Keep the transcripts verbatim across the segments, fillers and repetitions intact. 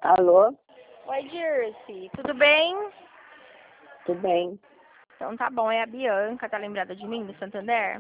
Alô? Oi, Dirce. Tudo bem? Tudo bem? Então tá bom. É a Bianca. Tá lembrada de mim, do Santander?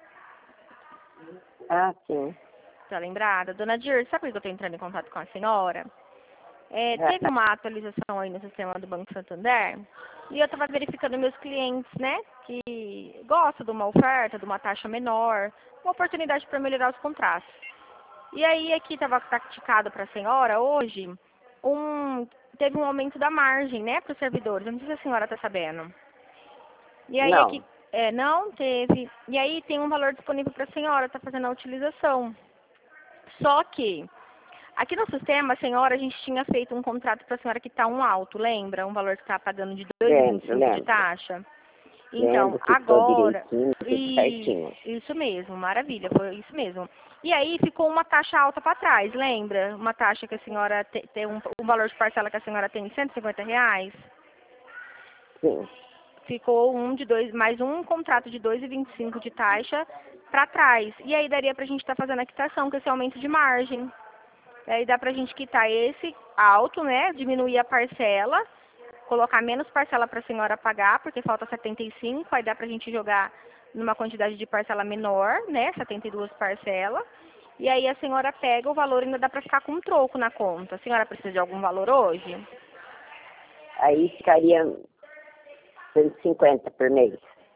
Ah, sim. Tá lembrada? Dona Dirce, sabe por que eu tô entrando em contato com a senhora? É, teve uma atualização aí no sistema do Banco Santander e eu tava verificando meus clientes, né? Que gostam de uma oferta, de uma taxa menor, uma oportunidade para melhorar os contratos. E aí aqui estava praticado para a senhora hoje, um, teve um aumento da margem, né, para os servidores. Eu não sei se a senhora está sabendo. E aí Não. aqui, é, não teve. E aí tem um valor disponível para a senhora, está fazendo a utilização. Só que, aqui no sistema, a senhora, a gente tinha feito um contrato para a senhora que está um alto, lembra? Um valor que está pagando de dois vírgula vinte e Lembro, cinco de lembro. taxa. Então, Lembro, ficou agora, direitinho, tudo e certinho. isso mesmo, maravilha, foi isso mesmo. E aí ficou uma taxa alta para trás, lembra? Uma taxa que a senhora te- tem, um, um valor de parcela que a senhora tem de cento e cinquenta reais. Sim. Ficou um de dois, mais um contrato de dois vírgula vinte e cinco de taxa para trás. E aí daria para a gente estar tá fazendo a quitação com esse aumento de margem. E aí dá para a gente quitar esse alto, né? Diminuir a parcela, colocar menos parcela para a senhora pagar, porque falta setenta e cinco, aí dá para a gente jogar numa quantidade de parcela menor, né? setenta e duas parcelas. E aí a senhora pega o valor e ainda dá para ficar com um troco na conta. A senhora precisa de algum valor hoje? Aí ficaria cento e cinquenta por mês.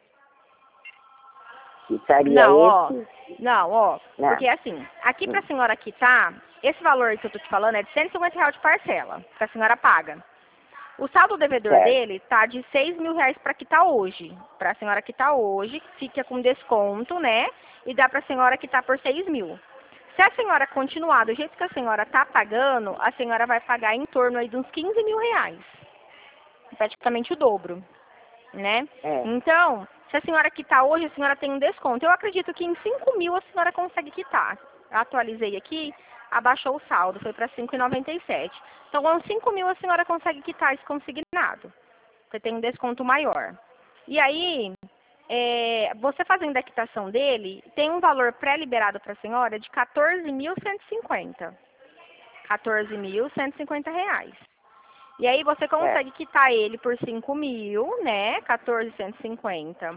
Ficaria Não, ó. esse? Não, ó. Não. Porque assim, aqui para a senhora quitar, esse valor que eu tô te falando é de cento e cinquenta reais de parcela, que a senhora paga. O saldo devedor Certo. dele tá de seis mil reais para quitar hoje. Para a senhora quitar hoje, fica com desconto, né? E dá para a senhora quitar por seis mil. Se a senhora continuar do jeito que a senhora tá pagando, a senhora vai pagar em torno aí de uns quinze mil reais. Praticamente o dobro, né? É. Então, se a senhora quitar hoje, a senhora tem um desconto. Eu acredito que em cinco mil a senhora consegue quitar. Eu atualizei aqui, abaixou o saldo, foi para cinco reais e noventa e sete centavos. Então, com cinco mil a senhora consegue quitar esse consignado. Você tem um desconto maior. E aí, é, você fazendo a quitação dele, tem um valor pré-liberado para a senhora de quatorze mil cento e cinquenta. quatorze mil cento e cinquenta reais. E aí você consegue Certo. quitar ele por cinco mil, né? quatorze mil cento e cinquenta.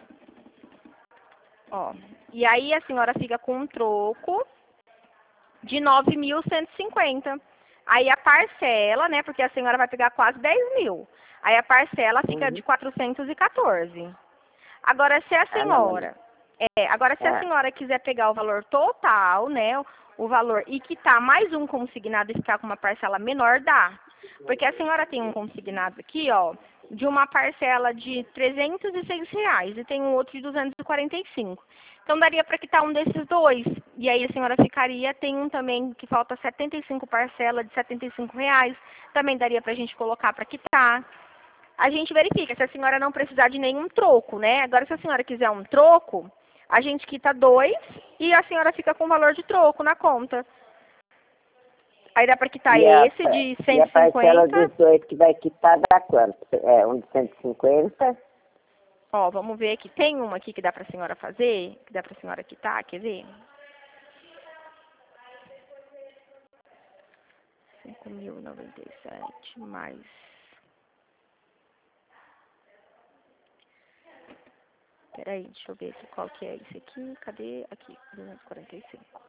Ó. E aí a senhora fica com um troco de nove mil cento e cinquenta. Aí a parcela, né? Porque a senhora vai pegar quase dez mil. Aí a parcela fica Uhum. de quatrocentos e quatorze. Agora, se a Ah, não, mas... senhora, é, agora se a Ah, senhora quiser pegar o valor total, né? O valor e quitar mais um consignado e ficar com uma parcela menor, dá. Porque a senhora tem um consignado aqui, ó, de uma parcela de trezentos e seis reais e tem um outro de duzentos e quarenta e cinco. Então daria para quitar um desses dois. E aí a senhora ficaria, tem um também que falta setenta e cinco parcela de setenta e cinco reais. Também daria para a gente colocar para quitar. A gente verifica se a senhora não precisar de nenhum troco, né? Agora, se a senhora quiser um troco, a gente quita dois e a senhora fica com o valor de troco na conta. Aí dá para quitar e a, esse de e a cento e parcela cinquenta. dos dois que vai quitar dá quanto? É, um de cento e cinquenta? Ó, vamos ver aqui. Tem uma aqui que dá para a senhora fazer, que dá para a senhora quitar, quer ver? cinco mil e noventa e sete mais... Peraí, deixa eu ver aqui qual que é esse aqui. Cadê? Aqui, duzentos e quarenta e cinco.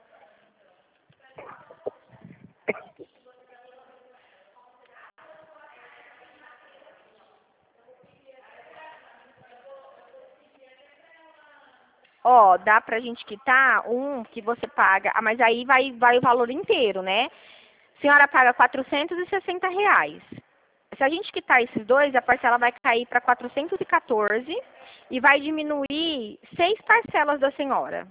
Ó, dá pra gente quitar um que você paga, ah, mas aí vai, vai o valor inteiro, né? A senhora paga quatrocentos e sessenta reais. Se a gente quitar esses dois, a parcela vai cair para quatrocentos e quatorze e vai diminuir seis parcelas da senhora.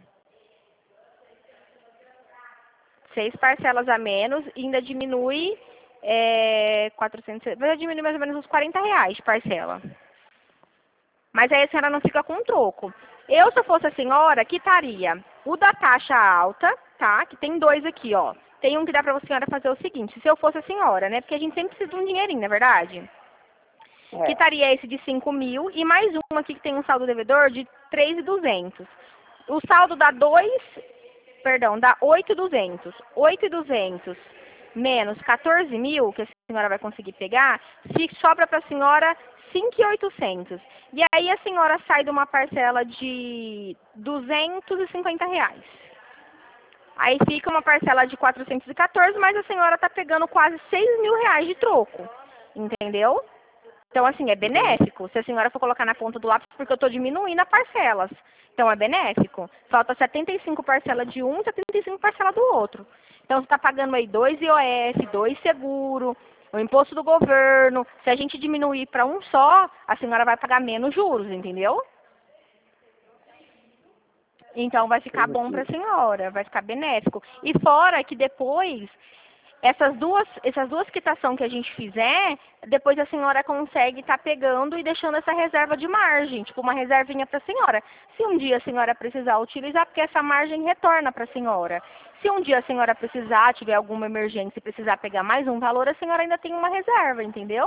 Seis parcelas a menos e ainda diminui é, quatrocentos, vai diminuir mais ou menos uns quarenta reais de parcela. Mas aí a senhora não fica com um troco. Eu, se eu fosse a senhora, quitaria o da taxa alta, tá? Que tem dois aqui, ó. Tem um que dá pra senhora fazer o seguinte, se eu fosse a senhora, né? Porque a gente sempre precisa de um dinheirinho, não é verdade? É. Quitaria esse de cinco mil e mais um aqui que tem um saldo devedor de três mil e duzentos. O saldo dá dois, perdão, dá oito mil e duzentos. oito mil e duzentos menos quatorze mil, que a senhora vai conseguir pegar, fica, sobra para a senhora cinco mil e oitocentos. E aí a senhora sai de uma parcela de duzentos e cinquenta reais. Aí fica uma parcela de quatrocentos e quatorze, mas a senhora está pegando quase seis mil reais de troco. Entendeu? Então, assim, é benéfico. Se a senhora for colocar na ponta do lápis, porque eu estou diminuindo as parcelas. Então, é benéfico. Falta setenta e cinco parcelas de um, setenta e cinco parcelas do outro. Então, você está pagando aí dois I O F, dois seguro, o imposto do governo. Se a gente diminuir para um só, a senhora vai pagar menos juros, entendeu? Então, vai ficar bom para a senhora, vai ficar benéfico. E fora que depois, essas duas, essas duas quitações que a gente fizer, depois a senhora consegue estar pegando e deixando essa reserva de margem, tipo uma reservinha para a senhora. Se um dia a senhora precisar utilizar, porque essa margem retorna para a senhora. Se um dia a senhora precisar, tiver alguma emergência e precisar pegar mais um valor, a senhora ainda tem uma reserva, entendeu?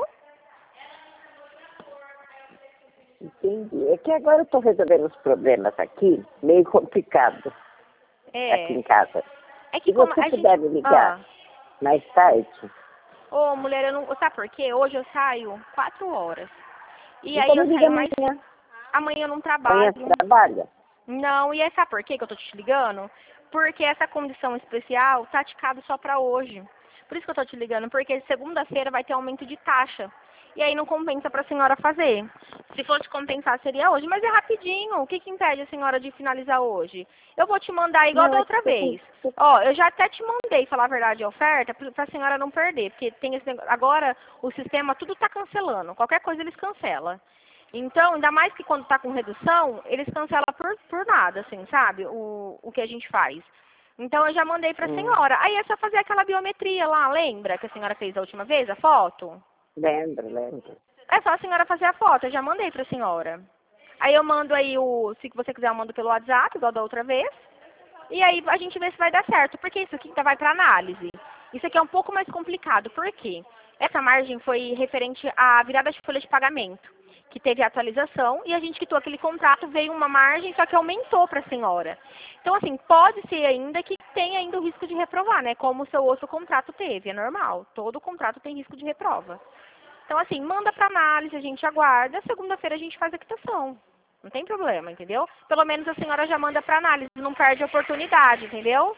Entendi. É que agora eu estou resolvendo os problemas aqui, meio complicado, É. aqui em casa. É que Se como você a puder gente... me ligar Ah. mais tarde... Ô, mulher, eu não... Sabe por quê? Hoje eu saio quatro horas. E então aí me eu liga saio mais... amanhã. Amanhã eu não Amanhã trabalho. você trabalha? Não, e aí sabe por quê que eu tô te ligando? Porque essa condição especial tá ticado só pra hoje. Por isso que eu tô te ligando, porque segunda-feira vai ter aumento de taxa. E aí não compensa pra senhora fazer. Se fosse compensar, seria hoje. Mas é rapidinho. O que que impede a senhora de finalizar hoje? Eu vou te mandar igual Não, da é outra que vez. você... Ó, eu já até te mandei, falar a verdade, a oferta, pra pra senhora não perder. Porque tem esse negócio. Agora, o sistema tudo tá cancelando. Qualquer coisa eles cancelam. Então, ainda mais que quando está com redução, eles cancelam por, por nada, assim, sabe? O, o que a gente faz. Então, eu já mandei para a Hum. senhora. Aí é só fazer aquela biometria lá, lembra que a senhora fez a última vez, a foto? Lembro, lembro. É só a senhora fazer a foto, eu já mandei para a senhora. Aí eu mando aí o, se você quiser, eu mando pelo WhatsApp, igual da outra vez. E aí a gente vê se vai dar certo, porque isso aqui ainda vai para análise. Isso aqui é um pouco mais complicado, por quê? Essa margem foi referente à virada de folha de pagamento, que teve atualização, e a gente quitou aquele contrato, veio uma margem, só que aumentou para a senhora. Então, assim, pode ser ainda que tenha ainda o risco de reprovar, né? Como o seu outro contrato teve, é normal. Todo contrato tem risco de reprova. Então, assim, manda para análise, a gente aguarda, segunda-feira a gente faz a quitação. Não tem problema, entendeu? Pelo menos a senhora já manda para análise, não perde a oportunidade, entendeu?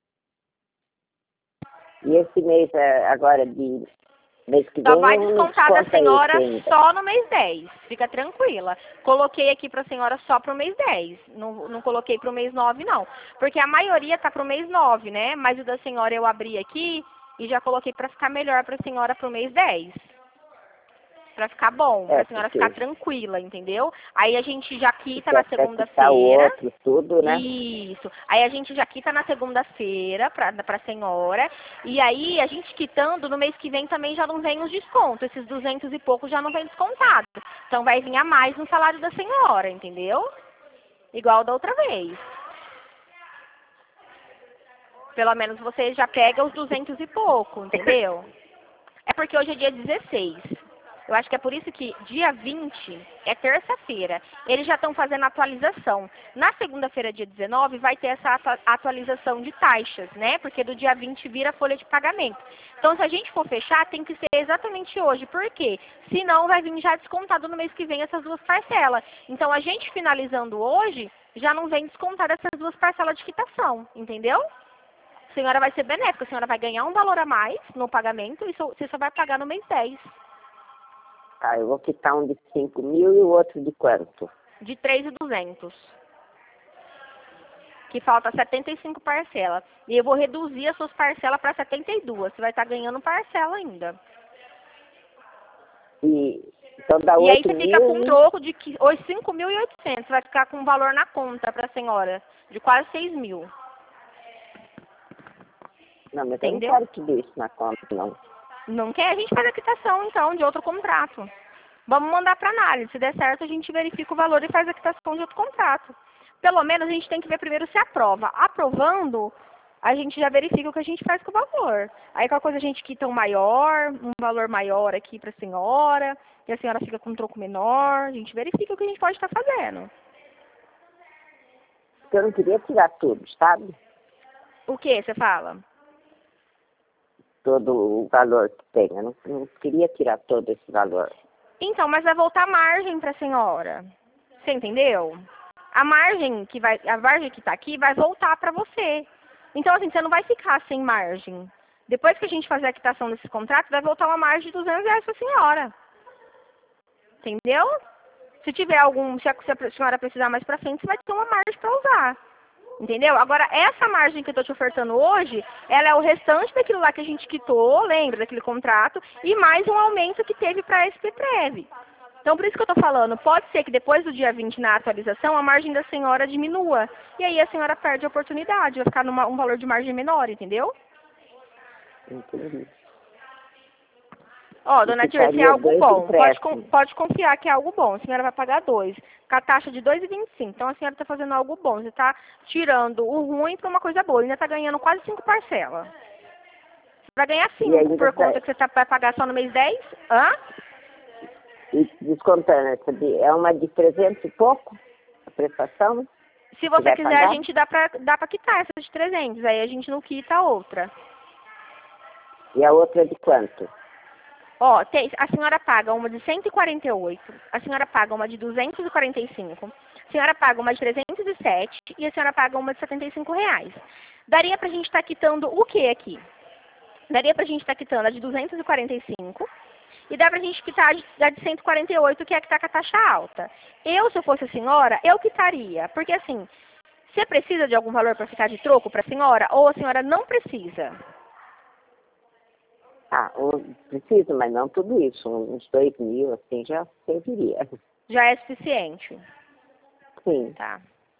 E esse mês é, agora de mês que Só vem vai não, não descontar da desconta senhora esse ainda. só no mês dez. Fica tranquila. Coloquei aqui para a senhora só para o mês dez. Não, não coloquei para o mês nove, não. Porque a maioria tá para o mês nove, né? Mas o da senhora eu abri aqui e já coloquei para ficar melhor para a senhora para o mês dez. Pra ficar bom, É, pra senhora porque ficar tranquila, entendeu? Aí a gente já quita quer na até quitar o segunda-feira. outro, tudo, né? Isso. Aí a gente já quita na segunda-feira pra, pra senhora. E aí a gente quitando, no mês que vem também já não vem os descontos. Esses duzentos e pouco já não vem descontado. Então vai vir a mais no salário da senhora, entendeu? Igual da outra vez. Pelo menos você já pega os duzentos e pouco, entendeu? É porque hoje é dia dezesseis. Eu acho que é por isso que dia vinte é terça-feira. Eles já estão fazendo a atualização. Na segunda-feira, dia dezenove, vai ter essa atualização de taxas, né? Porque do dia vinte vira a folha de pagamento. Então, se a gente for fechar, tem que ser exatamente hoje. Por quê? Senão vai vir já descontado no mês que vem essas duas parcelas. Então, a gente finalizando hoje, já não vem descontar essas duas parcelas de quitação, entendeu? A senhora vai ser benéfica, a senhora vai ganhar um valor a mais no pagamento e você só vai pagar no mês dez. Tá, eu vou quitar um de cinco mil e o outro de quanto? De três mil e duzentos. Que falta setenta e cinco parcelas. E eu vou reduzir as suas parcelas para setenta e duas. Você vai estar ganhando parcela ainda. E, então dá E aí oito você fica com um mil e... troco de cinco mil e oitocentos. Vai ficar com um valor na conta para a senhora. De quase seis mil. Não, mas Entendeu? eu não quero que deixe na conta, não. Não quer? A gente faz a quitação, então, de outro contrato. Vamos mandar para análise. Se der certo, a gente verifica o valor e faz a quitação de outro contrato. Pelo menos a gente tem que ver primeiro se aprova. Aprovando, a gente já verifica o que a gente faz com o valor. Aí qualquer coisa a gente quita um maior, um valor maior aqui para a senhora, e a senhora fica com um troco menor. A gente verifica o que a gente pode estar fazendo. Porque eu não queria tirar tudo, sabe? O que você fala? todo o valor que tem. Eu não, não queria tirar todo esse valor. Então, mas vai voltar margem para a senhora. Você entendeu? A margem que vai, a margem que está aqui vai voltar para você. Então, assim, você não vai ficar sem margem. Depois que a gente fazer a quitação desse contrato, vai voltar uma margem de duzentos reais para a senhora. Entendeu? Se tiver algum, se a senhora precisar mais para frente, você vai ter uma margem para usar. Entendeu? Agora, essa margem que eu estou te ofertando hoje, ela é o restante daquilo lá que a gente quitou, lembra, daquele contrato, e mais um aumento que teve para a S P Prev. Então, por isso que eu estou falando, pode ser que depois do dia vinte, na atualização, a margem da senhora diminua. E aí a senhora perde a oportunidade, vai ficar num um valor de margem menor, entendeu? Entendi. Ó, dona Tirce, é algo bom. Pode, pode confiar que é algo bom. A senhora vai pagar dois. Com a taxa de dois vírgula vinte e cinco. Então a senhora está fazendo algo bom. Você está tirando o ruim para uma coisa boa. Ainda está ganhando quase cinco parcelas. Você vai ganhar cinco por conta que você tá, vai pagar só no mês dez? Hã? E descontando, é uma de trezentos e pouco a prestação? Se você quiser, pagar? A gente dá para dá para quitar essa de trezentos. Aí a gente não quita a outra. E a outra é de quanto? Ó, tem, a senhora paga uma de cento e quarenta e oito, a senhora paga uma de duzentos e quarenta e cinco, a senhora paga uma de trezentos e sete e a senhora paga uma de setenta e cinco reais. Daria pra gente estar tá quitando o que aqui? Daria pra gente estar tá quitando a de duzentos e quarenta e cinco e dá pra gente quitar a de, a de cento e quarenta e oito, que é a que tá com a taxa alta. Eu, se eu fosse a senhora, eu quitaria, porque assim, você precisa de algum valor para ficar de troco pra senhora ou a senhora não precisa? Ah, um, preciso, mas não tudo isso. Uns dois mil, assim, já serviria. Já é suficiente? Sim. Tá.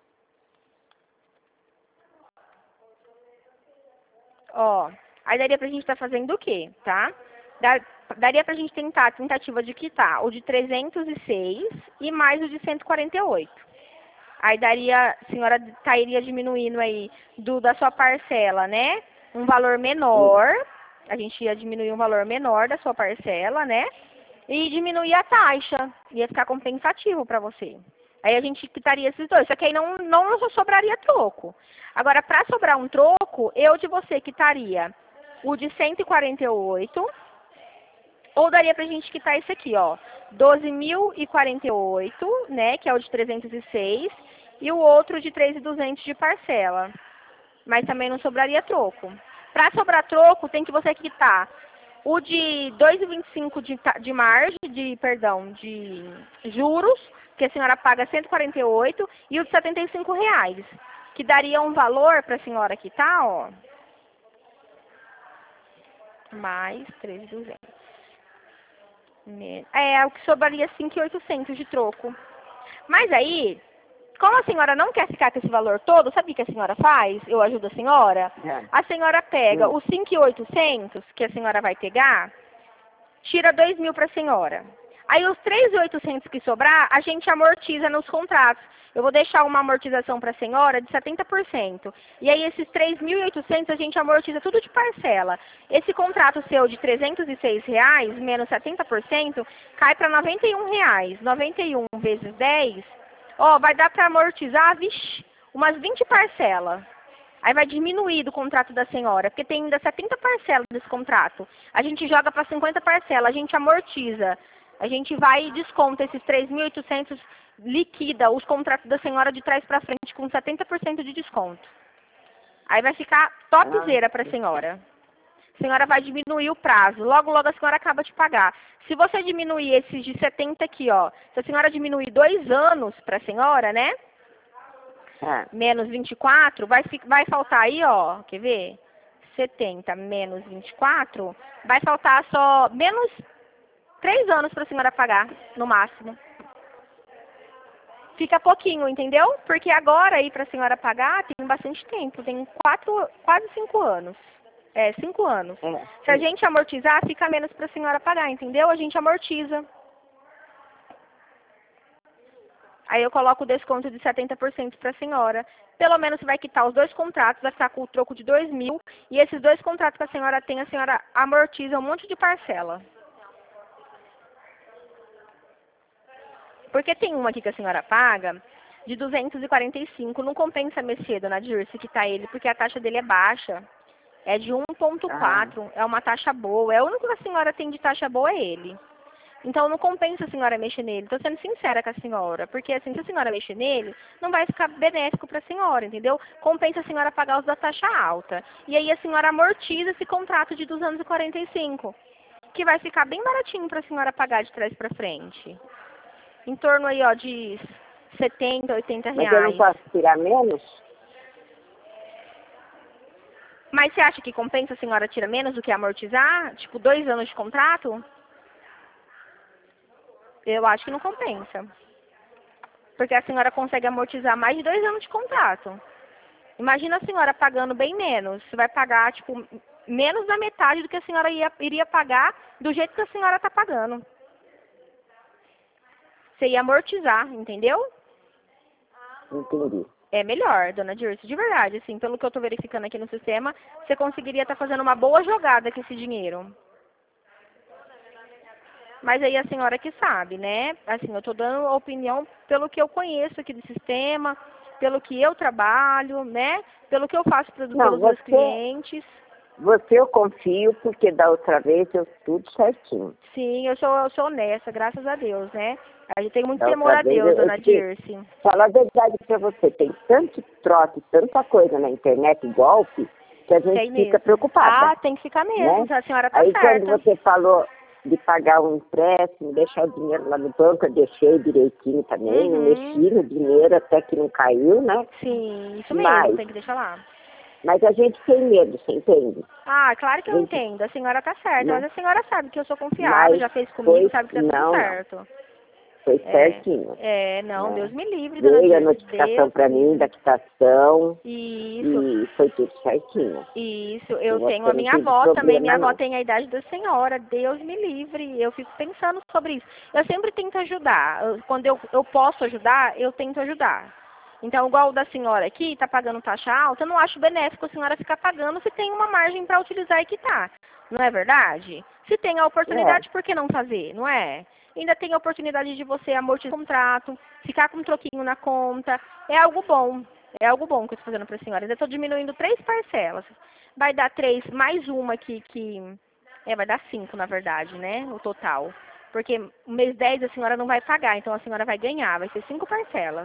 Ó, aí daria pra gente estar tá fazendo o quê, tá? Daria pra gente tentar a tentativa de quitar o de trezentos e seis e mais o de cento e quarenta e oito. Aí daria, a senhora estaria diminuindo aí do, da sua parcela, né? Um valor menor. Sim. A gente ia diminuir um valor menor da sua parcela, né? E diminuir a taxa. Ia ficar compensativo para você. Aí a gente quitaria esses dois. Só que aí não, não sobraria troco. Agora, para sobrar um troco, eu de você quitaria o de cento e quarenta e oito. Ou daria pra gente quitar esse aqui, ó. doze mil e quarenta e oito, né? Que é o de trezentos e seis. E o outro de três mil e duzentos de parcela. Mas também não sobraria troco. Para sobrar troco, tem que você quitar o de dois vírgula vinte e cinco de, de margem, de, perdão, de juros, que a senhora paga cento e quarenta e oito, e o de setenta e cinco reais, que daria um valor para a senhora quitar, ó, mais três mil e duzentos. É, o que sobraria cinco mil e oitocentos de troco. Mas aí, como a senhora não quer ficar com esse valor todo, sabe o que a senhora faz? Eu ajudo a senhora? É. A senhora pega hum. os cinco mil e oitocentos que a senhora vai pegar, tira dois mil para a senhora. Aí os três mil e oitocentos que sobrar, a gente amortiza nos contratos. Eu vou deixar uma amortização para a senhora de setenta por cento. E aí esses três mil e oitocentos a gente amortiza tudo de parcela. Esse contrato seu de trezentos e seis reais, menos setenta por cento, cai para noventa e um reais. noventa e um vezes dez... Ó, vai dar para amortizar, vixi, umas vinte parcelas. Aí vai diminuir do contrato da senhora, porque tem ainda setenta parcelas desse contrato. A gente joga para cinquenta parcelas, a gente amortiza. A gente vai e desconta esses três mil e oitocentos, liquida os contratos da senhora de trás para frente com setenta por cento de desconto. Aí vai ficar topzera para a senhora. A senhora vai diminuir o prazo. Logo, logo a senhora acaba de pagar. Se você diminuir esses de setenta aqui, ó. Se a senhora diminuir dois anos para a senhora, né? Ah. Menos vinte e quatro, vai, vai faltar aí, ó. Quer ver? setenta menos vinte e quatro, vai faltar só menos três anos para a senhora pagar, no máximo. Fica pouquinho, entendeu? Porque agora aí para a senhora pagar tem bastante tempo. Tem quatro, quase cinco anos. É, cinco anos. É. Se a gente amortizar, fica menos para a senhora pagar, entendeu? A gente amortiza. Aí eu coloco o desconto de setenta por cento para a senhora. Pelo menos vai quitar os dois contratos, vai ficar com o troco de dois mil. E esses dois contratos que a senhora tem, a senhora amortiza um monte de parcela. Porque tem uma aqui que a senhora paga de duzentos e quarenta e cinco. Não compensa mexer, dona Dirce, quitar ele, porque a taxa dele é baixa. É de um ponto quatro, Ah, é uma taxa boa. É o único que a senhora tem de taxa boa é ele. Então não compensa a senhora mexer nele. Estou sendo sincera com a senhora. Porque assim, se a senhora mexer nele, não vai ficar benéfico para a senhora, entendeu? Compensa a senhora pagar os da taxa alta. E aí a senhora amortiza esse contrato de duzentos e quarenta e cinco. Que vai ficar bem baratinho para a senhora pagar de trás para frente. Em torno aí, ó, de setenta, oitenta mas eu não reais. posso tirar menos? Mas você acha que compensa a senhora tirar menos do que amortizar? Tipo, dois anos de contrato? Eu acho que não compensa. Porque a senhora consegue amortizar mais de dois anos de contrato. Imagina a senhora pagando bem menos. Você vai pagar, tipo, menos da metade do que a senhora ia, iria pagar do jeito que a senhora está pagando. Você ia amortizar, entendeu? Entendi. É melhor, dona Dirce, de verdade. Assim, pelo que eu estou verificando aqui no sistema, você conseguiria estar fazendo uma boa jogada com esse dinheiro. Mas aí a senhora que sabe, né? Assim, eu estou dando a opinião pelo que eu conheço aqui do sistema, pelo que eu trabalho, né? Pelo que eu faço pro- Não, pelos meus você, clientes. você eu confio, porque da outra vez eu tudo certinho. Sim, eu sou, eu sou honesta, graças a Deus, né? A gente tem muito Da temor outra a vez Deus, eu, eu dona te Dirce. falo a verdade pra você, tem tanto trote, tanta coisa na internet, golpe, que a gente Tem fica mesmo. preocupada, Ah, tem que ficar mesmo, né? a senhora tá Aí quando certa. você falou de pagar um empréstimo, deixar o dinheiro lá no banco, eu deixei direitinho também, não Uhum. mexi no dinheiro até que não caiu, né? Sim, isso mesmo, Mas, tem que deixar lá. mas a gente tem medo, você entende? Ah, claro que A eu gente, entendo, a senhora tá certa, mas né? a senhora sabe que eu sou confiável, Mas já fez comigo, foi, sabe que tá tudo não, não, certo. foi É, certinho, é, não, Deus né? me livre, dona Veio a Dirce, notificação Deus me para mim da livre. quitação Isso, e foi tudo certinho. isso, E eu tenho a você não minha teve avó também, minha problema, avó não. tem a idade da senhora, Deus me livre, eu fico pensando sobre isso. Eu sempre tento ajudar, eu- quando eu, eu posso ajudar, eu tento ajudar. Então, igual o da senhora aqui, está pagando taxa alta, eu não acho benéfico a senhora ficar pagando se tem uma margem para utilizar e quitar. Não é verdade? Se tem a É, oportunidade, por que não fazer, não é? Ainda tem a oportunidade de você amortizar o contrato, ficar com um troquinho na conta. É algo bom. É algo bom que eu estou fazendo para a senhora. Eu estou diminuindo três parcelas. Vai dar três, mais uma aqui que... É, vai dar cinco, na verdade, né? O total. Porque o mês dez a senhora não vai pagar, então a senhora vai ganhar. Vai ser cinco parcelas.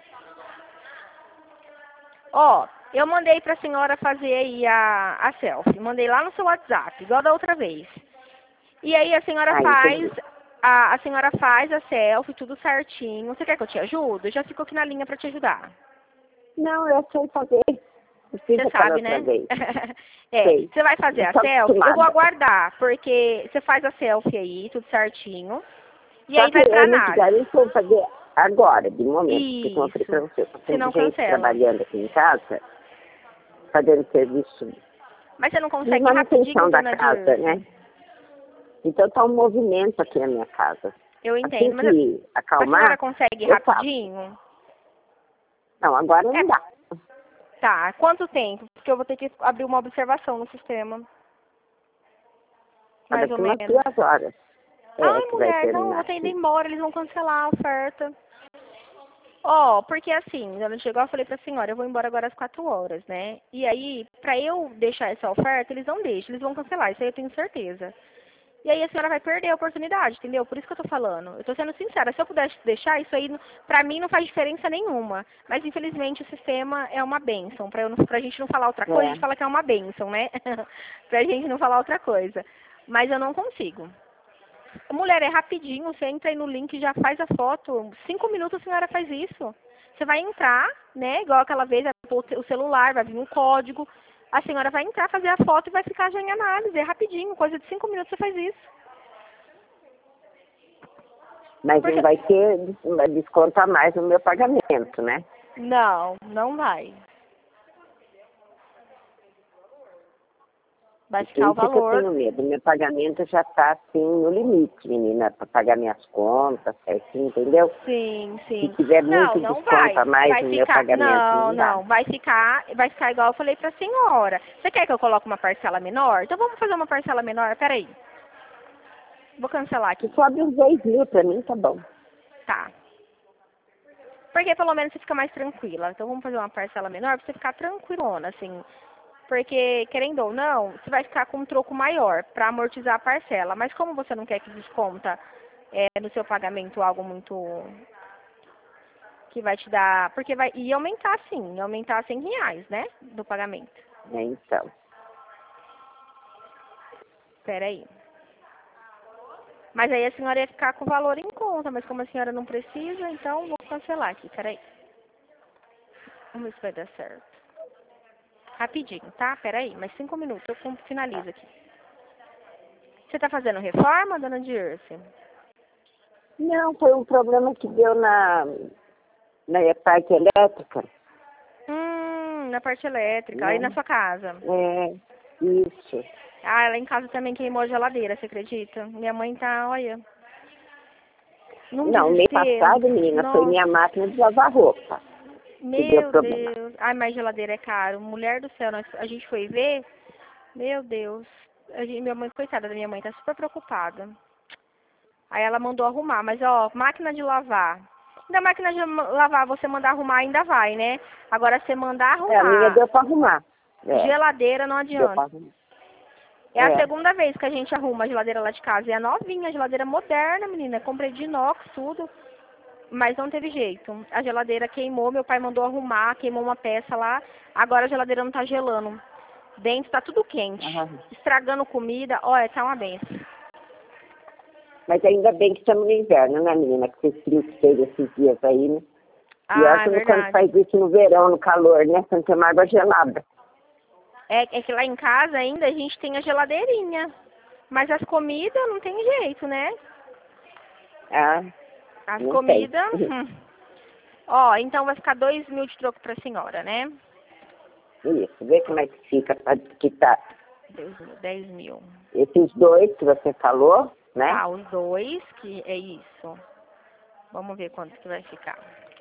Ó, eu mandei pra senhora fazer aí a, a selfie. Mandei lá no seu WhatsApp, igual da outra vez. E aí a senhora ah, faz, entendi. a, a senhora faz a selfie, tudo certinho. Você quer que eu te ajude? Eu já fico aqui na linha pra te ajudar. Não, eu sei fazer. Eu fiz Você aquela sabe, outra né? vez. É, Sei. você vai fazer Eu a sou selfie, eu vou acostumada. aguardar, porque você faz a selfie aí, tudo certinho. E Só aí que vai pra eu não te análise. garanto que eu vou fazer agora, de momento, porque como eu falei pra Isso. você, eu Se tenho não gente cancela. trabalhando aqui em casa, fazendo serviço Mas você não de consegue rapidinho, manutenção da dona casa, Dirce? né? Então tá um movimento aqui na minha casa. Eu Assim entendo, mas que a senhora acalmar, consegue eu faço. rapidinho? Não, agora É, não dá. tá. Quanto tempo? Porque eu vou ter que abrir uma observação no sistema. Só Mais ou daqui umas menos. duas horas é Ai, que vai mulher, não, eu vou terminar ter ido aqui. embora, eles vão cancelar a oferta. Ó, porque assim, dona Diego, eu falei pra senhora, eu vou embora agora às quatro horas, né? E aí, pra eu deixar essa oferta, eles não deixam, eles vão cancelar, isso aí eu tenho certeza. E aí a senhora vai perder a oportunidade, entendeu? Por isso que eu tô falando. Eu tô sendo sincera, se eu pudesse deixar, isso aí, pra mim, não faz diferença nenhuma. Mas, infelizmente, o sistema é uma bênção. Pra, eu não, pra gente não falar outra coisa, a É. gente fala que é uma bênção, né? Pra gente não falar outra coisa. Mas eu não consigo. Mulher, é rapidinho, você entra aí no link e já faz a foto. Cinco minutos a senhora faz isso. Você vai entrar, né? Igual aquela vez, vai pôr o celular, vai vir um código. A senhora vai entrar, fazer a foto e vai ficar já em análise. É rapidinho, coisa de cinco minutos você faz isso. Mas não Porque... vai ter desconto a mais no meu pagamento, né? Não, não vai. Vai Porque ficar o isso é que eu valor. tenho medo. Meu pagamento já está assim no limite, menina, para pagar minhas contas, certinho, entendeu? Sim, Se sim. tiver Não, muito não desconto vai. a mais Vai no meu ficar. pagamento, Não, não dá. não. Vai ficar, vai ficar igual eu falei pra senhora. Você quer que eu coloque uma parcela menor? Então vamos fazer uma parcela menor. Peraí. Vou cancelar Se aqui. sobe uns dois mil para mim, tá bom. Tá. Porque pelo menos você fica mais tranquila. Então vamos fazer uma parcela menor pra você ficar tranquilona, assim. Porque, querendo ou não, você vai ficar com um troco maior para amortizar a parcela. Mas como você não quer que desconta é, no seu pagamento algo muito... que vai te dar... Porque vai ia aumentar sim, ia aumentar cem reais, né? Do pagamento. É, então. Espera aí. Mas aí a senhora ia ficar com o valor em conta, mas como a senhora não precisa, então vou cancelar aqui, peraí. Vamos ver se vai dar certo. Rapidinho, tá? Peraí, mais cinco minutos, eu com- finalizo aqui. Você tá fazendo reforma, dona Dirce? Não, foi um problema que deu na, na parte elétrica. Hum, na parte elétrica, aí na Né? sua casa. É, isso. Ah, lá em casa também queimou a geladeira, você acredita? Minha mãe tá, olha, num Não, mês desespero. passado, menina, foi Nossa, minha máquina de lavar roupa que deu meu problema. Deus. Ai, mas geladeira é caro. Mulher do céu, nós- a gente foi ver, meu Deus. A gente, minha mãe, coitada da minha mãe, tá super preocupada. Aí ela mandou arrumar, mas ó, máquina de lavar. Da máquina de lavar, você mandar arrumar ainda vai, né? Agora, você mandar É, a minha arrumar deu pra arrumar. É, geladeira, não deu pra adianta. arrumar. É a É, segunda vez que a gente arruma a geladeira lá de casa. E é novinha, a geladeira moderna, menina. Comprei de inox, tudo. Mas não teve jeito. A geladeira queimou, meu pai mandou arrumar, queimou uma peça lá. Agora a geladeira não tá gelando. Dentro tá tudo quente. aham. Estragando comida. Olha, tá uma benção. Mas ainda bem que estamos no inverno, né, menina? Que esse frio que teve esses dias aí, né? Pior Ah, é quando, quando verdade. faz isso no verão, no calor, né? Quando tem uma água gelada. É, é que lá em casa ainda a gente tem a geladeirinha. Mas as comidas não tem jeito, né? Ah, As não tem. comidas... hum. Ó, então vai ficar dois mil de troco pra senhora, né? Isso, vê como é que fica, pra- que tá. Dois mil, dez mil. Esses dois que você falou, né? Tá, os dois, que é isso. Vamos ver quanto que vai ficar.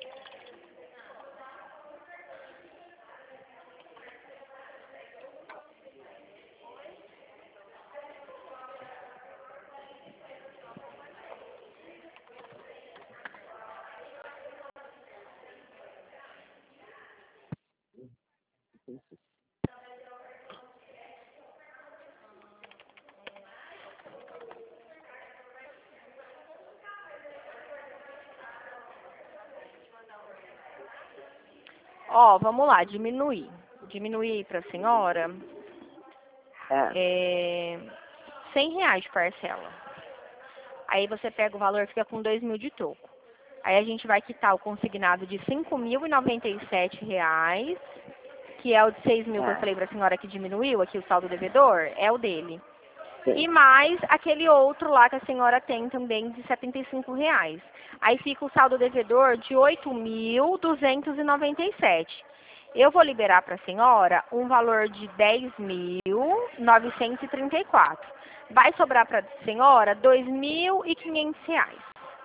Ó, vamos lá, diminuir. Diminuir pra senhora Ah, é cem reais de parcela. Aí você pega o valor, fica com dois mil de troco. Aí a gente vai quitar o consignado de cinco mil e noventa e sete reais, que é o de seis mil que eu ah, falei pra senhora que diminuiu, aqui o saldo devedor, é o dele. sim. E mais aquele outro lá que a senhora tem também de setenta e cinco reais. Aí fica o saldo devedor de oito mil duzentos e noventa e sete. Eu vou liberar para a senhora um valor de dez mil novecentos e trinta e quatro. Vai sobrar para a senhora dois mil e quinhentos reais.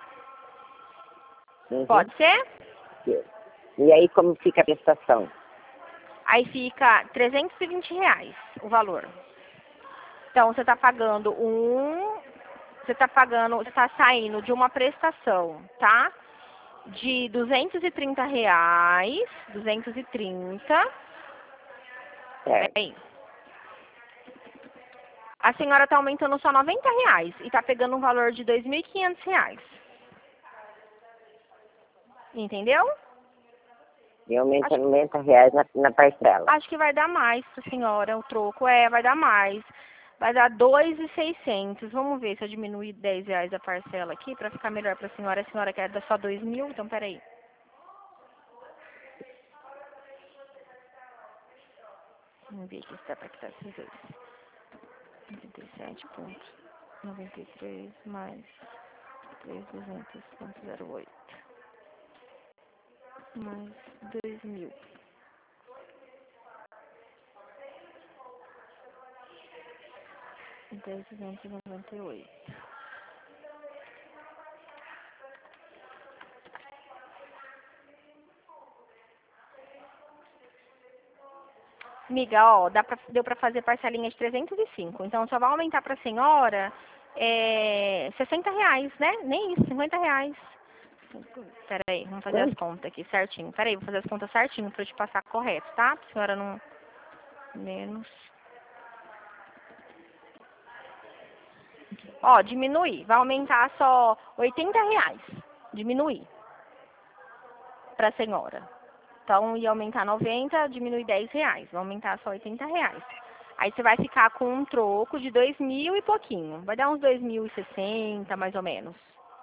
Uhum. Pode ser? E aí como fica a prestação? Aí fica trezentos e vinte reais o valor. Então, você está pagando um... Você está pagando... Você está saindo de uma prestação, tá? De duzentos e trinta reais. duzentos e trinta. Certo. Peraí. A senhora está aumentando só noventa reais. E está pegando um valor de dois mil e quinhentos reais. Entendeu? E aumenta Acho, noventa reais na, na parcela. acho que vai dar mais para a senhora o troco. É, vai dar mais. Vai dar dois mil e seiscentos. Vamos ver se eu diminuir dez reais a parcela aqui para ficar melhor para a senhora. A senhora quer dar só dois mil? Então, peraí. Vamos ver aqui se dá para quitar esses dois. noventa e sete vírgula noventa e três mais três mil e duzentos vírgula zero oito mais dois mil. dez mil duzentos e noventa e oito. Miga, ó, dá pra, deu para fazer parcelinha de trezentos e cinco. Então, só vai aumentar para a senhora é, sessenta reais, né? Nem isso, cinquenta reais. Peraí, vamos fazer as Quanto? contas aqui certinho. Peraí, vou fazer as contas certinho para eu te passar correto, tá? Pra senhora não... Menos. Ó, diminuir. Vai aumentar só oitenta reais. Diminuir. Pra senhora. Então, ia aumentar noventa, diminui dez reais. Vai aumentar só oitenta reais. Aí você vai ficar com um troco de dois mil e pouquinho. Vai dar uns dois mil e sessenta, mais ou menos.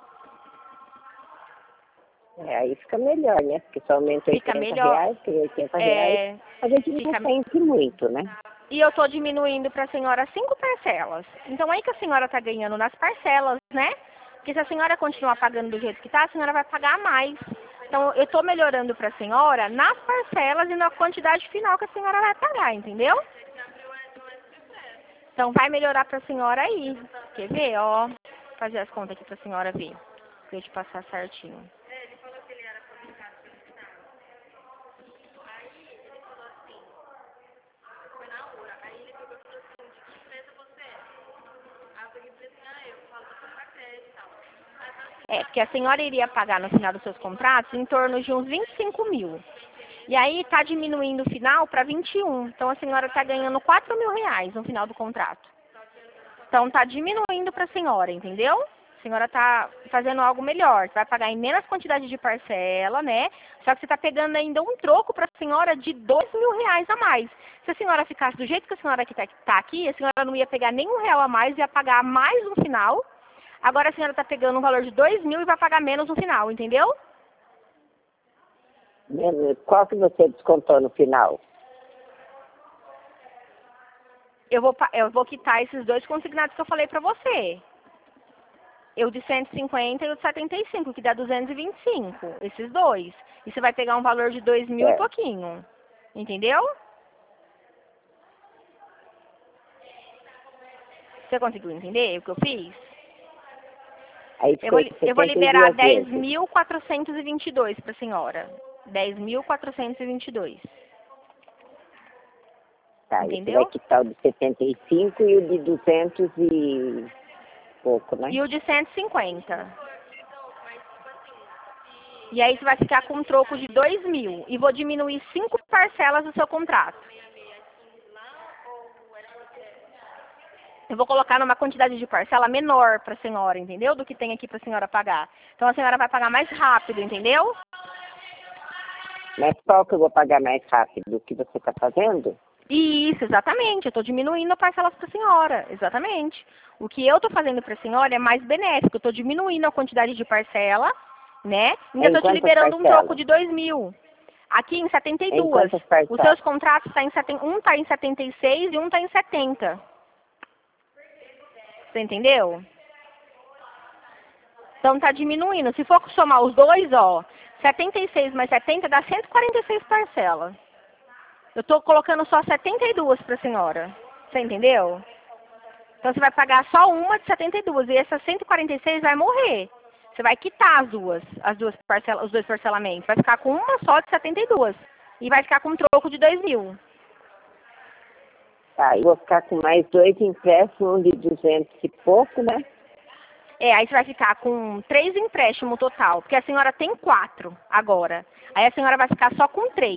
É, aí fica melhor, né? Porque só aumenta Fica oitenta melhor. reais, tem oitenta É, reais. A gente não fica... sente muito, né? E eu tô diminuindo pra senhora cinco parcelas. Então, aí que a senhora tá ganhando nas parcelas, né? Porque se a senhora continuar pagando do jeito que tá, a senhora vai pagar mais. Então, eu tô melhorando pra senhora nas parcelas e na quantidade final que a senhora vai pagar, entendeu? Então, vai melhorar pra senhora aí. Quer ver, ó? Vou fazer as contas aqui pra senhora ver. Pra eu te passar certinho. É, porque a senhora iria pagar no final dos seus contratos em torno de uns vinte e cinco mil. E aí está diminuindo o final para vinte e um. Então a senhora está ganhando quatro mil reais no final do contrato. Então está diminuindo para a senhora, entendeu? A senhora está fazendo algo melhor. Você vai pagar em menos quantidade de parcela, né? Só que você está pegando ainda um troco para a senhora de dois mil reais a mais. Se a senhora ficasse do jeito que a senhora está aqui, a senhora não ia pegar nenhum real a mais, ia pagar mais no final. Agora a senhora está pegando um valor de dois mil e vai pagar menos no final, entendeu? Qual que você descontou no final? Eu vou, eu vou quitar esses dois consignados que eu falei pra você. Eu de cento e cinquenta e o de setenta e cinco, que dá duzentos e vinte e cinco. Esses dois. E você vai pegar um valor de dois mil É. e pouquinho. Entendeu? Você conseguiu entender o que eu fiz? Aí Eu vou, eu vou liberar dez vezes. mil quatrocentos e vinte e dois pra senhora. dez mil quatrocentos e vinte e dois. Tá, Entendeu? esse vai quitar o de setenta e cinco e o de duzentos e pouco, né? E o de cento e cinquenta. E aí você vai ficar com um troco de dois mil. E vou diminuir cinco parcelas do seu contrato. Eu vou colocar numa quantidade de parcela menor para a senhora, entendeu? Do que tem aqui para a senhora pagar. Então a senhora vai pagar mais rápido, entendeu? Mas qual que eu vou pagar mais rápido? O que você está fazendo? Isso, exatamente. Eu estou diminuindo parcelas para a senhora, exatamente. O que eu estou fazendo para a senhora é mais benéfico. Eu estou diminuindo a quantidade de parcela, né? Ainda estou te liberando um troco de dois mil. Aqui em setenta e dois. Os seus contratos, tá em setenta, um está em setenta e seis e um está em setenta. Você entendeu? Então tá diminuindo. Se for somar os dois, ó, setenta e seis mais setenta dá cento e quarenta e seis parcelas. Eu tô colocando só setenta e dois pra senhora. Você entendeu? Então você vai pagar só uma de setenta e dois e essa cento e quarenta e seis vai morrer. Você vai quitar as duas, as duas parcelas, os dois parcelamentos. Vai ficar com uma só de setenta e dois e vai ficar com um troco de dois mil. Tá, eu vou ficar com mais dois empréstimos, um de duzentos e pouco, né? É, aí você vai ficar com três empréstimos total, porque a senhora tem quatro agora. Aí a senhora vai ficar só com três.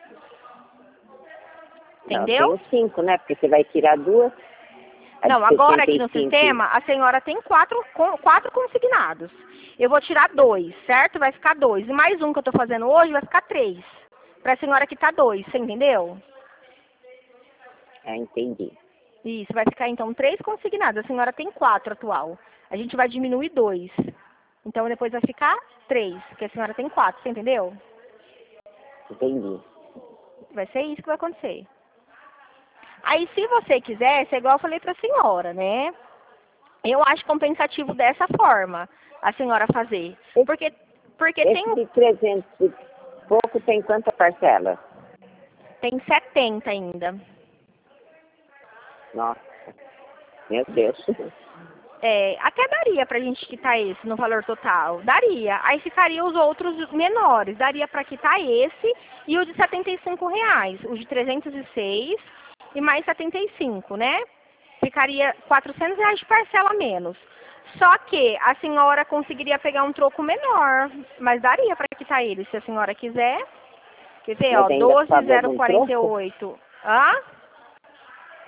Entendeu? Não, tem cinco, né? Porque você vai tirar duas. Não, agora aqui no sistema, a senhora tem quatro, quatro consignados. Eu vou tirar dois, certo? Vai ficar dois. E mais um que eu tô fazendo hoje vai ficar três. Pra senhora quitar dois, você entendeu? Ah, entendi. Isso, vai ficar então três consignados. A senhora tem quatro atual. A gente vai diminuir dois. Então depois vai ficar três, porque a senhora tem quatro, você entendeu? Entendi. Vai ser isso que vai acontecer. Aí se você quiser, é igual eu falei pra senhora, né? Eu acho compensativo dessa forma, a senhora fazer. Porque, porque esse tem... de trezentos e pouco tem quanta parcela? Tem setenta ainda. Nossa, meu Deus. É, até daria pra gente quitar esse no valor total. Daria. Aí ficaria os outros menores. Daria pra quitar esse e o de setenta e cinco reais. O de trezentos e seis e mais setenta e cinco, né? Ficaria quatrocentos reais de parcela a menos. Só que a senhora conseguiria pegar um troco menor. Mas daria pra quitar ele, se a senhora quiser. Quer ver, ó, doze mil quarenta e oito. Hã?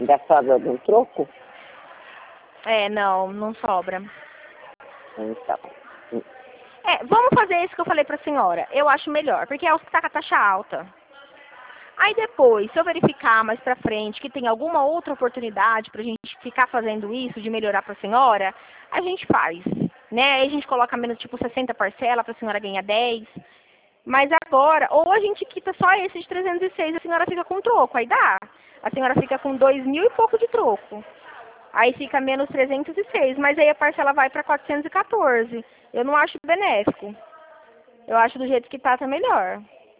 Ainda sobra algum troco? É, não, não sobra. Então. É, vamos fazer isso que eu falei pra senhora. Eu acho melhor, porque é os que tá com a taxa alta. Aí depois, se eu verificar mais pra frente que tem alguma outra oportunidade pra gente ficar fazendo isso, de melhorar pra senhora, a gente faz, né? Aí a gente coloca menos, tipo, sessenta parcelas pra senhora ganhar dez. Mas agora, ou a gente quita só esse de trezentos e seis, a senhora fica com troco, aí dá. A senhora fica com dois mil e pouco de troco. Aí fica menos trezentos e seis, mas aí a parcela vai para quatrocentos e quatorze. Eu não acho benéfico. Eu acho do jeito que tá, tá melhor.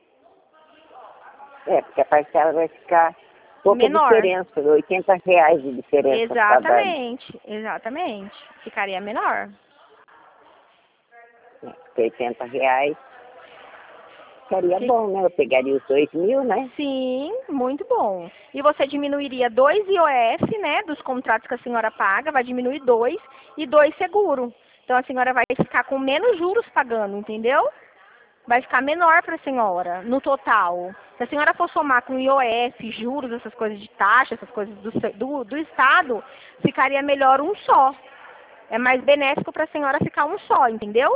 É, porque a parcela vai ficar pouca Menor. diferença, oitenta reais de diferença cada ano. Exatamente, exatamente. Ficaria menor. É, porque oitenta reais ficaria Sim. bom, né? Eu pegaria os dois mil, né? Sim, muito bom. E você diminuiria dois I O F, né, dos contratos que a senhora paga, vai diminuir dois e dois seguro. Então a senhora vai ficar com menos juros pagando, entendeu? Vai ficar menor para a senhora, no total. Se a senhora for somar com I O F, juros, essas coisas de taxa, essas coisas do, do, do Estado, ficaria melhor um só. É mais benéfico para a senhora ficar um só, entendeu?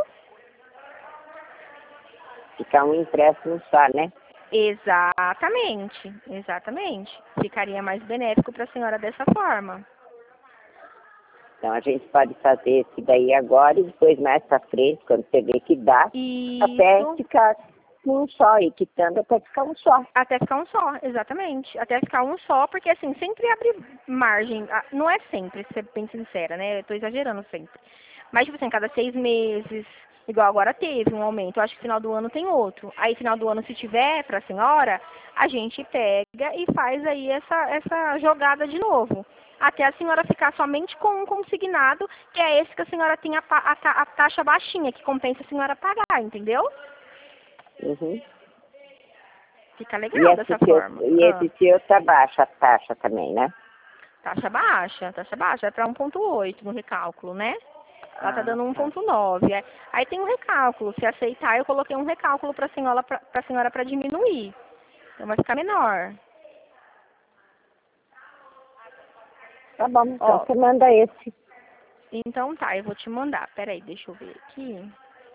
Ficar um empréstimo só, né? Exatamente, exatamente. Ficaria mais benéfico para a senhora dessa forma. Então a gente pode fazer esse daí agora e depois mais pra frente, quando você vê que dá, Isso. até ficar um só, e quitando até ficar um só. Até ficar um só, exatamente. Até ficar um só, porque assim, sempre abre margem. ah, Não é sempre, pra ser bem sincera, né? Eu tô exagerando sempre. Mas, tipo assim, cada seis meses, igual agora teve um aumento. Eu acho que final do ano tem outro. Aí, final do ano, se tiver pra senhora, a gente pega e faz aí essa, essa jogada de novo. Até a senhora ficar somente com um consignado, que é esse que a senhora tem a, pa- a ta- a taxa baixinha, que compensa a senhora pagar, entendeu? Uhum. Fica E legal esse dessa seu, forma. e Ah. esse seu tá baixa a taxa também, né? Taxa baixa, taxa baixa, é para um ponto oito no recálculo, né? Ela tá Ah, dando tá. um ponto nove. É. Aí tem um recálculo. Se aceitar, eu coloquei um recálculo para a senhora para senhora para diminuir. Então vai ficar menor. Tá bom, então Ó, você manda esse. então tá, eu vou te mandar. Peraí, deixa eu ver aqui.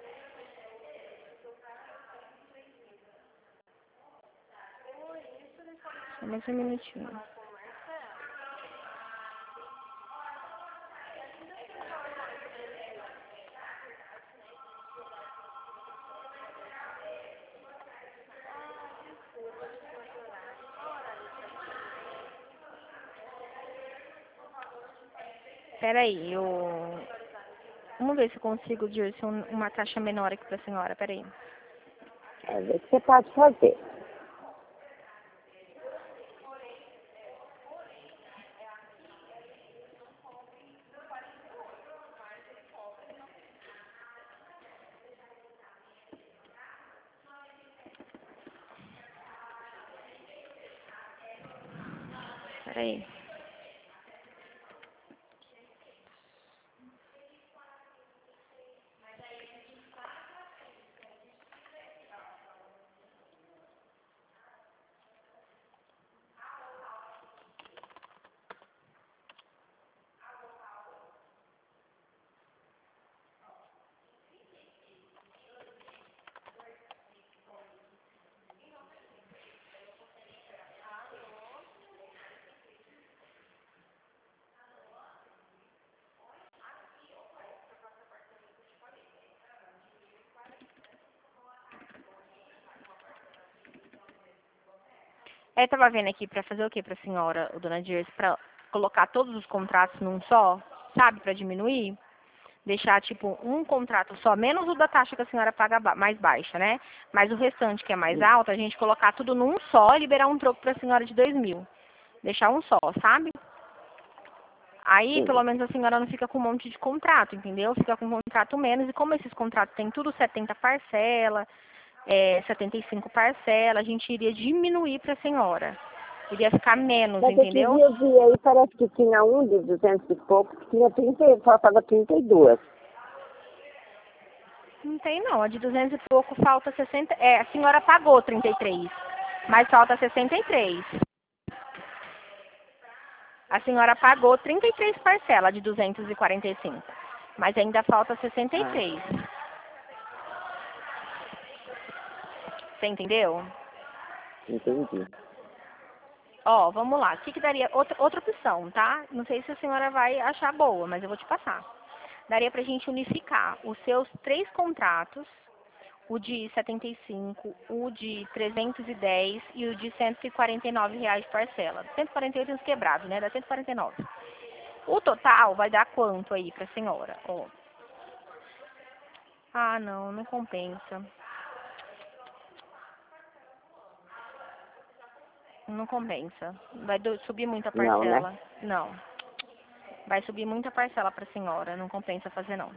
Só mais um minutinho. Peraí, eu... Vamos ver se eu consigo, Dirce, um- uma taxa menor aqui pra senhora. Peraí. É ver o que você pode fazer. Peraí. É, tava vendo aqui pra fazer o quê pra senhora, o dona Dirce, pra colocar todos os contratos num só, sabe, pra diminuir? Deixar, tipo, um contrato só, menos o da taxa que a senhora paga ba- mais baixa, né? Mas o restante, que é mais alto, a gente colocar tudo num só e liberar um troco pra senhora de dois mil. Deixar um só, sabe? Aí, Sim. pelo menos, a senhora não fica com um monte de contrato, entendeu? Fica com um contrato menos. E como esses contratos têm tudo setenta parcela, é, setenta e cinco parcela, a gente iria diminuir para a senhora. Iria ficar menos, Mas outro entendeu? dia eu vi aí, parece que tinha um de duzentos e pouco, que tinha trinta, faltava trinta e dois. Não tem não, a de duzentos e pouco falta sessenta. É, a senhora pagou trinta e três, mas falta sessenta e três. A senhora pagou trinta e três parcelas de duzentos e quarenta e cinco, mas ainda falta sessenta e três. Ah, Você entendeu? entendi. Ó, vamos lá. O que, que daria? Outra, outra opção, tá? Não sei se a senhora vai achar boa, mas eu vou te passar. Daria pra gente unificar os seus três contratos, o de setenta e cinco, o de trezentos e dez e o de cento e quarenta e nove reais parcela. cento e quarenta e oito uns quebrados, né? Dá cento e quarenta e nove. O total vai dar quanto aí pra senhora? Ó. Ah, não, não compensa. Não compensa. Vai do- subir muita Não, né? parcela. Não. Vai subir muita parcela pra senhora. Não compensa fazer, não.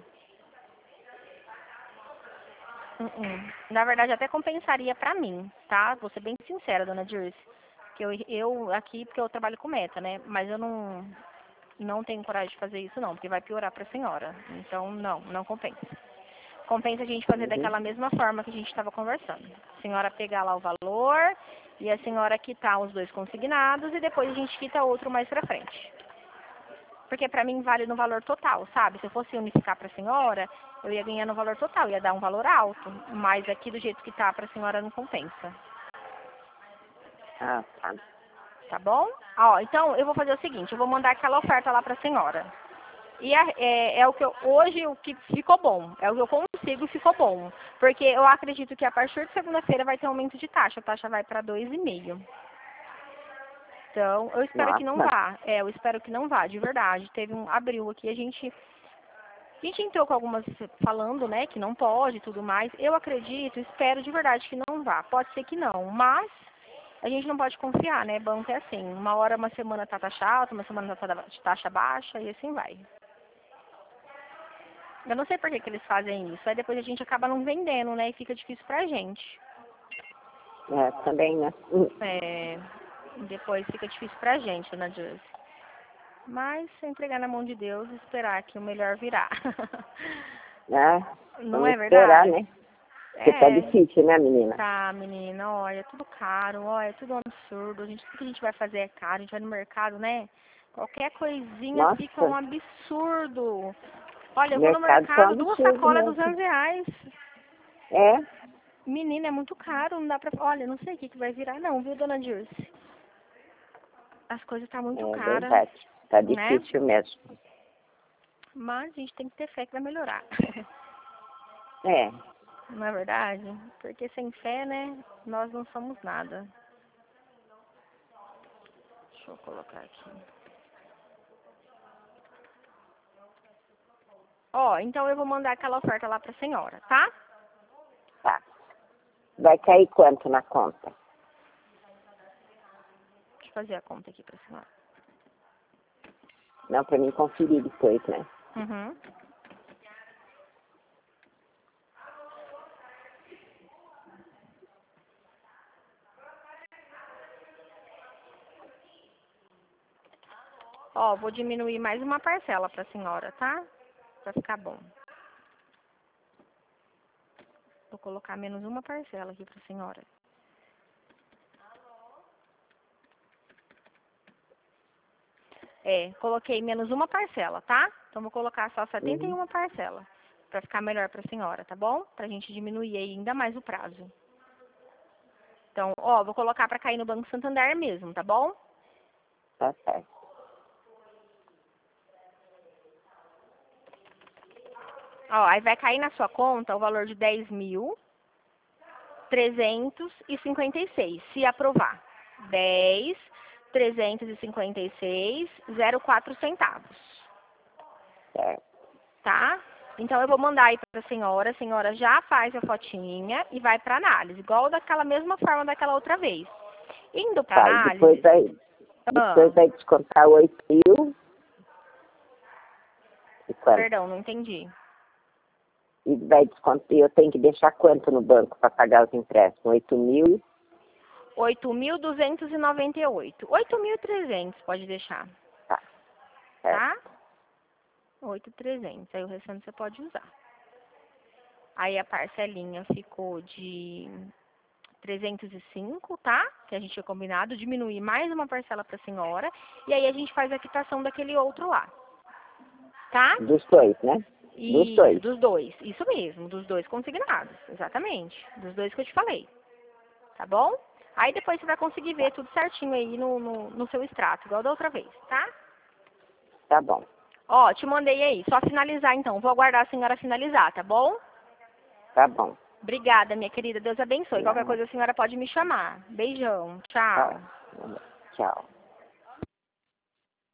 Uh-uh. Na verdade, até compensaria pra mim, tá? Vou ser bem sincera, dona Dirce. Que eu, eu aqui, porque eu trabalho com meta, né? Mas eu não, não tenho coragem de fazer isso, não. Porque vai piorar pra senhora. Então, não, não compensa. Compensa a gente fazer Uhum. daquela mesma forma que a gente estava conversando. A senhora pegar lá o valor e a senhora quitar os dois consignados e depois a gente quita outro mais pra frente. Porque pra mim vale no valor total, sabe? Se eu fosse unificar pra senhora, eu ia ganhar no valor total, ia dar um valor alto. Mas aqui do jeito que tá pra senhora não compensa. Ah, tá. Tá bom? Ó, então eu vou fazer o seguinte, eu vou mandar aquela oferta lá pra senhora. E é, é, é o que eu, hoje o que ficou bom, é o que eu consigo e ficou bom. Porque eu acredito que a partir de segunda-feira vai ter um aumento de taxa, a taxa vai para dois vírgula cinco. Então, eu espero que não Nossa. vá. É, eu espero que não vá, de verdade. Teve um abril aqui, a gente a gente entrou com algumas falando, né, que não pode e tudo mais. Eu acredito, espero de verdade que não vá. Pode ser que não, mas a gente não pode confiar, né? Banco é assim, uma hora uma semana tá taxa alta, uma semana tá taxa baixa e assim vai. Eu não sei por que, que eles fazem isso. Aí depois a gente acaba não vendendo, né? E fica difícil pra gente. É, também, né? Hum. É, depois fica difícil pra gente, dona Joyce. Mas se entregar na mão de Deus e esperar que o melhor virá. É, Não vamos é esperar, verdade? né? Porque tá É. difícil, né, menina? Tá, menina, olha, é tudo caro, olha, é tudo um absurdo. A gente, tudo que a gente vai fazer é caro, a gente vai no mercado, né? Qualquer coisinha fica um Nossa, absurdo. Olha, o eu vou no mercado tá um mercado, duas absurdo sacolas, mesmo. duzentos reais. É, Menina, é muito caro, não dá pra... Olha, não sei o que, que vai virar não, viu, dona Dirce? As coisas tá muito é caras, verdade. Tá né? difícil mesmo. Mas a gente tem que ter fé que vai melhorar. É, Não é verdade? Porque sem fé, né, nós não somos nada. Deixa eu colocar aqui. Ó, então eu vou mandar aquela oferta lá pra senhora, tá? tá. Vai cair quanto na conta? Deixa eu fazer a conta aqui pra senhora. Não, pra mim conferir depois, né? Uhum. Ó, vou diminuir mais uma parcela pra senhora, tá? Pra ficar bom. Vou colocar menos uma parcela aqui pra senhora. É, coloquei menos uma parcela, tá? Então vou colocar só setenta e Uhum. uma parcela. Pra ficar melhor pra senhora, tá bom? Pra gente diminuir aí ainda mais o prazo. Então, ó, vou colocar pra cair no Banco Santander mesmo, tá bom? Tá certo. Ó, aí vai cair na sua conta o valor de dez mil trezentos e cinquenta e seis, se aprovar. dez, trezentos e cinquenta e seis, zero quatro centavos, Certo. tá? Então eu vou mandar aí pra senhora, a senhora já faz a fotinha e vai pra análise, igual daquela mesma forma daquela outra vez. Indo pra Tá, e depois análise, vai, ah, depois vai descontar oito mil e quanto? perdão, não entendi. E vai descontar, eu tenho que deixar quanto no banco para pagar os empréstimos? Oito mil? oito mil duzentos e noventa e oito. oito mil e trezentos pode deixar, Tá, certo. tá? oito mil e trezentos, aí o restante você pode usar. Aí a parcelinha ficou de trezentos e cinco, tá? Que a gente tinha combinado, diminuir mais uma parcela para a senhora, e aí a gente faz a quitação daquele outro lá, tá? Dos dois, né? Dos Isso, dois. dos dois, isso mesmo, dos dois consignados, exatamente, dos dois que eu te falei, tá bom? Aí depois você vai conseguir ver tudo certinho aí no, no, no seu extrato, igual da outra vez, tá? Tá bom. Ó, te mandei aí, só finalizar então, vou aguardar a senhora finalizar, tá bom? Tá bom. Obrigada, minha querida, Deus abençoe, qualquer Não. coisa a senhora pode me chamar. Beijão, tchau. Tá. Tchau.